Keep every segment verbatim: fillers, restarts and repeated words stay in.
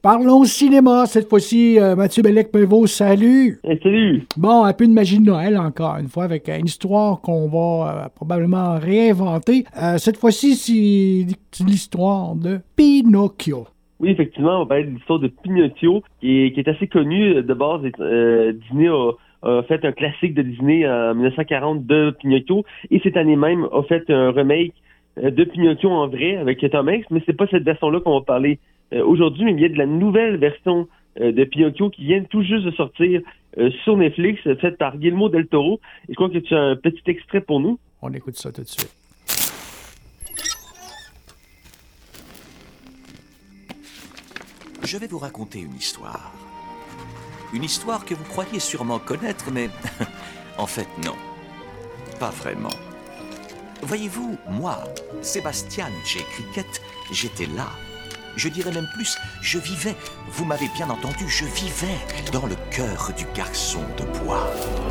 Parlons cinéma, cette fois-ci, euh, Mathieu Bellec-Prévost, salut! Hey, salut! Bon, un peu de magie de Noël, encore une fois, avec une histoire qu'on va euh, probablement réinventer. Euh, cette fois-ci, c'est l'histoire de Pinocchio. Oui, effectivement, on va parler de l'histoire de Pinocchio, qui est, qui est assez connue de base. Euh, Disney a, a fait un classique de Disney en dix-neuf cent quarante de Pinocchio, et cette année même a fait un remake de Pinocchio en vrai avec Tom Hanks, mais c'est pas cette version-là qu'on va parler euh, aujourd'hui, mais il y a de la nouvelle version euh, de Pinocchio qui vient tout juste de sortir euh, sur Netflix, faite par Guillermo del Toro. Et je crois que tu as un petit extrait pour nous. On écoute ça tout de suite. Je vais vous raconter une histoire. Une histoire que vous croyez sûrement connaître, mais en fait non, pas vraiment. Voyez-vous, moi, Sébastien chez Cricket, j'étais là. Je dirais même plus, je vivais, vous m'avez bien entendu, je vivais dans le cœur du garçon de bois.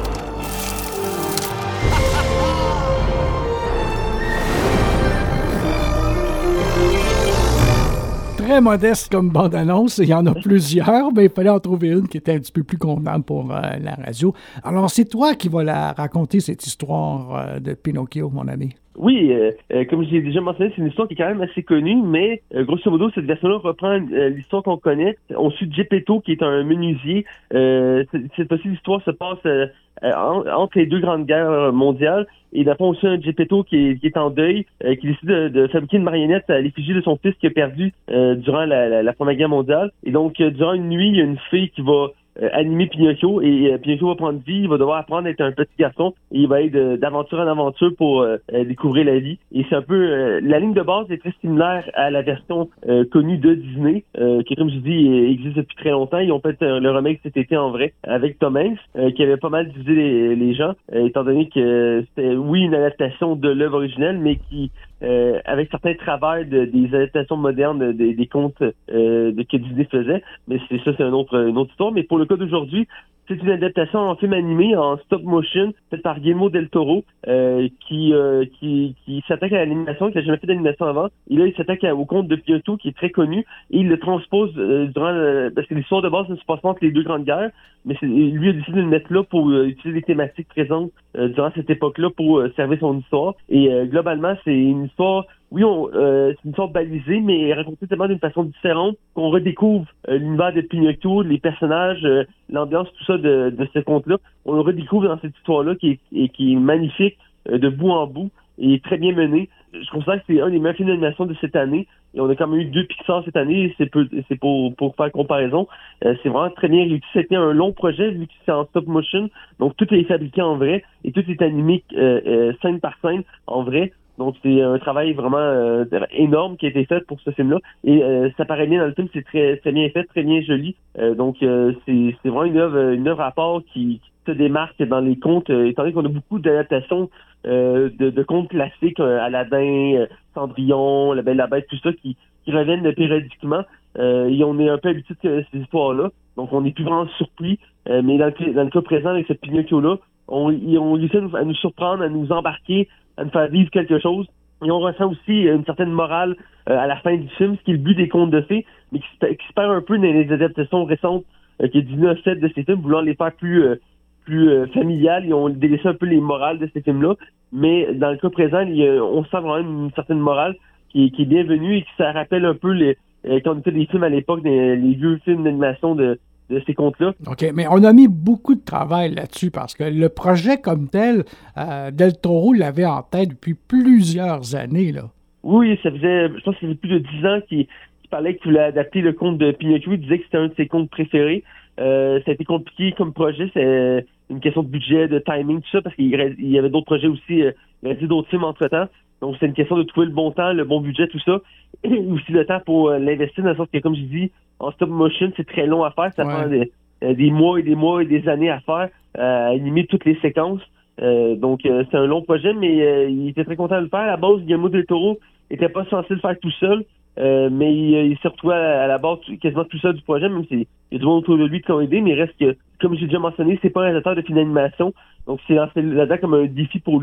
Très modeste comme bande-annonce, il y en a plusieurs, mais il fallait en trouver une qui était un petit peu plus convenable pour euh, la radio. Alors, c'est toi qui vas la raconter, cette histoire euh, de Pinocchio, mon ami. Oui, euh, euh, comme j'ai déjà mentionné, c'est une histoire qui est quand même assez connue, mais euh, grosso modo, cette version-là reprend euh, l'histoire qu'on connaît. On suit Geppetto, qui est un menuisier. Euh, cette fois-ci, l'histoire se passe euh, en, entre les deux grandes guerres mondiales. Et dans le fond, aussi un Geppetto qui est, qui est en deuil, euh, qui décide de, de fabriquer une marionnette à l'effigie de son fils qui a perdu euh, durant la, la, la Première Guerre mondiale. Et donc, euh, durant une nuit, il y a une fille qui va Euh, animer Pinocchio, et euh, Pinocchio va prendre vie, il va devoir apprendre à être un petit garçon, et il va être euh, d'aventure en aventure pour euh, euh, découvrir la vie. Et c'est un peu euh, la ligne de base est très similaire à la version euh, connue de Disney, euh, qui, comme je dis, existe depuis très longtemps. Ils ont fait euh, le remake cet été en vrai avec Tom Hanks, euh, qui avait pas mal divisé les, les gens, euh, étant donné que c'était oui une adaptation de l'œuvre originelle, mais qui Euh, avec certains travers de, des adaptations modernes de, de, des contes euh, de, que Disney faisait, mais c'est ça, c'est un autre, une autre histoire. Mais pour le cas d'aujourd'hui, c'est une adaptation en film animé, en stop motion, faite par Guillermo del Toro, euh, qui, euh, qui, qui s'attaque à l'animation, qui n'a jamais fait d'animation avant. Et là, il s'attaque au conte de Pinocchio, qui est très connu, et il le transpose euh, durant le, parce que l'histoire de base ne se passe pas entre les deux grandes guerres, mais c'est, lui a décidé de le mettre là pour euh, utiliser les thématiques présentes euh, durant cette époque-là pour euh, servir son histoire. Et euh, globalement, c'est une histoire, oui, on, euh, c'est une histoire balisée, mais racontée tellement d'une façon différente qu'on redécouvre euh, l'univers de Pinocchio, les personnages, euh, l'ambiance, tout ça de, de ce conte-là. On le redécouvre dans cette histoire-là qui est, et, qui est magnifique euh, de bout en bout et très bien menée. Je considère que c'est un des meilleurs films d'animation de cette année. Et on a quand même eu deux Pixar cette année, c'est, peu, c'est pour, pour faire comparaison. Euh, c'est vraiment très bien réussi. C'était un long projet vu que c'est en stop motion. Donc tout est fabriqué en vrai et tout est animé euh, euh, scène par scène en vrai. Donc c'est un travail vraiment euh, énorme qui a été fait pour ce film-là. Et euh, ça paraît bien dans le film, c'est très, très bien fait, très bien joli. Euh, donc euh, c'est, c'est vraiment une œuvre, une œuvre à part qui, qui se démarque dans les contes, euh, étant donné qu'on a beaucoup d'adaptations euh, de, de contes classiques, euh, Aladdin, euh, Cendrillon, La Belle et la Bête, tout ça, qui, qui reviennent périodiquement. Euh, et on est un peu habitué de ces histoires-là. Donc on n'est plus vraiment surpris. Euh, mais dans le, dans le cas présent, avec ce Pinocchio-là, on, on réussit à nous, à nous surprendre, à nous embarquer, à nous faire vivre quelque chose. Et on ressent aussi une certaine morale euh, à la fin du film, ce qui est le but des contes de fées, mais qui se, qui se perd un peu dans les adaptations récentes euh, que Disney a faites de ces films, voulant les faire plus euh, plus euh, familiales. Ils ont délaissé un peu les morales de ces films-là. Mais dans le cas présent, il y a, on sent vraiment une certaine morale qui, qui est bienvenue et qui ça rappelle un peu les, euh, quand on était des films à l'époque, des, les vieux films d'animation de de ces comptes-là. OK, mais on a mis beaucoup de travail là-dessus parce que le projet comme tel, euh, Del Toro l'avait en tête depuis plusieurs années, là. Oui, ça faisait, je pense que ça faisait plus de dix ans qu'il, qu'il parlait qu'il voulait adapter le conte de Pinocchio. Il disait que c'était un de ses contes préférés. Euh, ça a été compliqué comme projet, c'est une question de budget, de timing, tout ça, parce qu'il il y avait d'autres projets aussi, euh, il y avait d'autres films entre-temps. Donc, c'est une question de trouver le bon temps, le bon budget, tout ça. Et aussi le temps pour euh, l'investir, dans le sens que, comme je dis, en stop motion, c'est très long à faire. Ça ouais. prend des, euh, des mois et des mois et des années à faire, euh, à animer toutes les séquences. Euh, donc, euh, c'est un long projet, mais euh, il était très content de le faire. À la base, Guillermo del Toro était pas censé le faire tout seul, euh, mais il, il s'est retrouvé à, à la base quasiment tout seul du projet, même s'il y a du monde autour de lui qui ont aidé, mais il reste que, comme j'ai déjà mentionné, c'est pas un réalisateur de film d'animation. Donc, c'est lancé là-dedans comme un défi pour lui.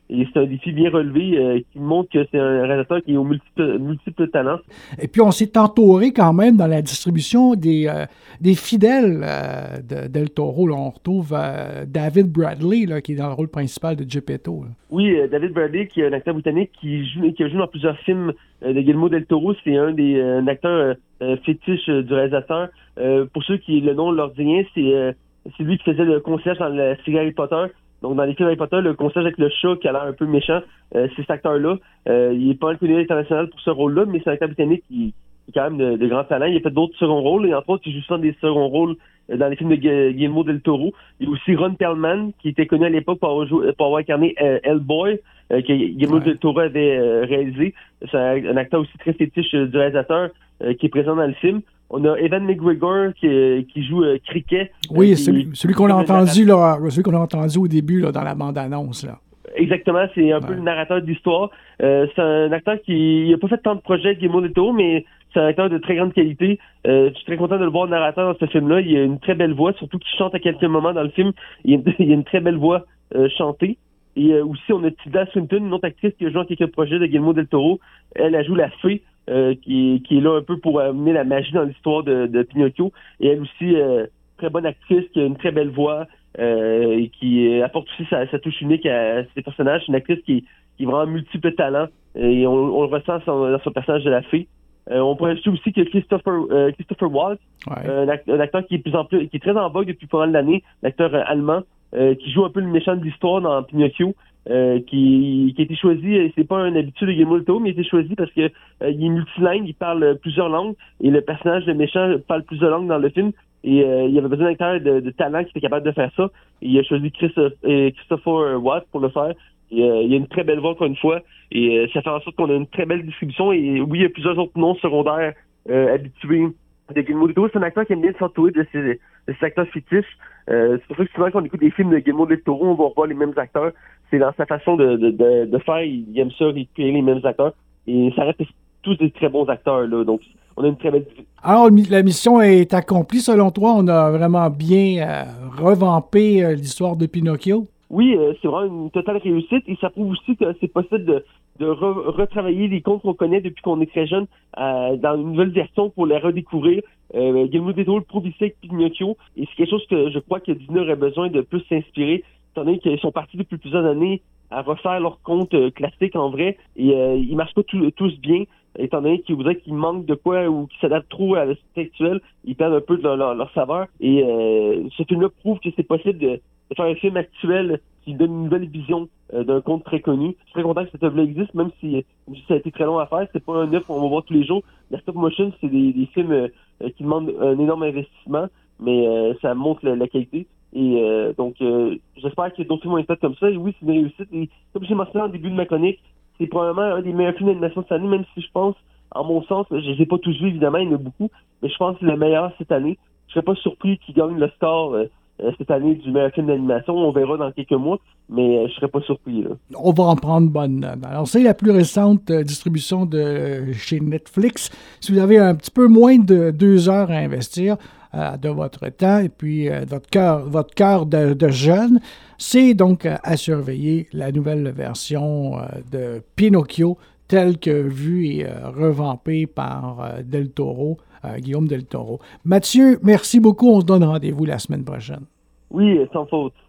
Et c'est un défi bien relevé euh, qui montre que c'est un réalisateur qui est aux multiples, multiples talents. Et puis, on s'est entouré quand même dans la distribution des, euh, des fidèles euh, de Del Toro. Là, on retrouve euh, David Bradley, là, qui est dans le rôle principal de Geppetto. Là. Oui, euh, David Bradley, qui est un acteur britannique qui, joue, qui a joué dans plusieurs films euh, de Guillermo del Toro. C'est un des euh, un acteurs euh, fétiches euh, du réalisateur. Euh, pour ceux qui le nom leur dit rien, c'est, euh, c'est lui qui faisait le concierge dans la série Harry Potter. Donc, dans les films Harry Potter, le concierge avec le chat qui a l'air un peu méchant, euh, c'est cet acteur-là. Euh, il est pas un connu à l'international pour ce rôle-là, mais c'est un acteur britannique qui, qui est quand même de, de grand talent. Il a fait d'autres seconds rôles, et entre autres, il joue souvent des seconds rôles euh, dans les films de Gu- Guillermo del Toro. Il y a aussi Ron Perlman, qui était connu à l'époque pour avoir, joué, pour avoir incarné euh, Hellboy, euh, que Guillermo ouais. del Toro avait euh, réalisé. C'est un, un acteur aussi très fétiche euh, du réalisateur euh, qui est présent dans le film. On a Evan McGregor qui, qui joue euh, Cricket. Oui, euh, celui, celui qu'on a entendu là, celui qu'on a entendu au début là, dans la bande-annonce. Là. Exactement, c'est un ouais. peu le narrateur de l'histoire. Euh, c'est un acteur qui n'a pas fait tant de projets avec Guillermo del Toro, mais c'est un acteur de très grande qualité. Euh, je suis très content de le voir narrateur dans ce film-là. Il a une très belle voix, surtout qu'il chante à quelques moments dans le film. Il a une, il a une très belle voix euh, chantée. Et euh, aussi, on a Tilda Swinton, une autre actrice qui a joué dans quelques projets de Guillermo del Toro. Elle, elle joue la fée. Euh, qui, qui est là un peu pour amener la magie dans l'histoire de, de Pinocchio. Et elle aussi, euh, très bonne actrice, qui a une très belle voix, euh, et qui apporte aussi sa, sa touche unique à ses personnages. C'est une actrice qui, qui est vraiment multiples talents, et on, on le ressent son, dans son personnage de la fée. Euh, on pourrait ajouter aussi que Christopher, euh, Christopher Waltz, ouais. euh, un, act, un acteur qui est, plus en plus, qui est très en vogue depuis pas mal d'années, l'acteur euh, allemand, euh, qui joue un peu le méchant de l'histoire dans Pinocchio. Euh, qui, qui a été choisi, et c'est pas un habitude de Guillermo del Toro, mais il a été choisi parce que euh, il est multilingue, il parle plusieurs langues, et le personnage de méchant parle plusieurs langues dans le film, et euh, il avait besoin d'un acteur de, de talent qui était capable de faire ça, et il a choisi Christophe, euh, Christopher Watt pour le faire. Et, euh, il a une très belle voix encore une fois, et euh, ça fait en sorte qu'on a une très belle distribution, et oui, il y a plusieurs autres noms secondaires euh, habitués de Guillermo del Toro. C'est un acteur qui aime bien s'entourer de ses, de ses acteurs fétiches. Euh, c'est pour ça que souvent quand on écoute des films de Guillermo del Toro, on va revoir les mêmes acteurs. C'est dans sa façon de, de, de, de faire, il aime ça, récupérer les mêmes acteurs. Et ça reste tous des très bons acteurs, là. Donc, on a une très belle... Alors, la mission est accomplie, selon toi? On a vraiment bien euh, revampé euh, l'histoire de Pinocchio? Oui, euh, c'est vraiment une totale réussite, et ça prouve aussi que c'est possible de, de re- retravailler les contes qu'on connaît depuis qu'on est très jeune euh, dans une nouvelle version pour les redécouvrir. Euh, Guillermo del Toro le prouve ici avec Pinocchio, et c'est quelque chose que je crois que Disney aurait besoin de plus s'inspirer, étant donné qu'ils sont partis depuis plusieurs années à refaire leurs contes euh, classiques en vrai, et euh, ils marchent pas tout, tous bien, étant donné qu'ils voudraient qu'ils manquent de quoi ou qu'ils s'adaptent trop à la société actuelle, ils perdent un peu de leur, leur, leur saveur, et euh, ce film-là prouve que c'est possible de de faire un film actuel qui donne une nouvelle vision euh, d'un conte très connu. Je suis très content que cette œuvre-là existe, même si, si ça a été très long à faire. C'est pas un œuvre qu'on va voir tous les jours. La stop motion, c'est des, des films euh, qui demandent un énorme investissement, mais euh, ça montre la, la qualité. Et euh, donc, euh, j'espère que d'autres films vont être faits comme ça. Et oui, c'est une réussite. Et comme j'ai mentionné en début de ma chronique, c'est probablement un des meilleurs films d'animation de cette année, même si je pense, en mon sens, je les ai pas tous vus, évidemment, il y en a beaucoup, mais je pense que c'est le meilleur cette année. Je serais pas surpris qu'il gagne le score euh, cette année du meilleur film d'animation. On verra dans quelques mois, mais euh, je serais pas surpris. Là. On va en prendre bonne note. Alors, c'est la plus récente euh, distribution de chez Netflix. Si vous avez un petit peu moins de deux heures à investir euh, de votre temps et puis euh, votre cœur votre cœur de, de jeune, c'est donc euh, à surveiller la nouvelle version euh, de Pinocchio telle que vue et euh, revampée par euh, Del Toro, euh, Guillaume Del Toro. Mathieu, merci beaucoup. On se donne rendez-vous la semaine prochaine. Oui, sans faute.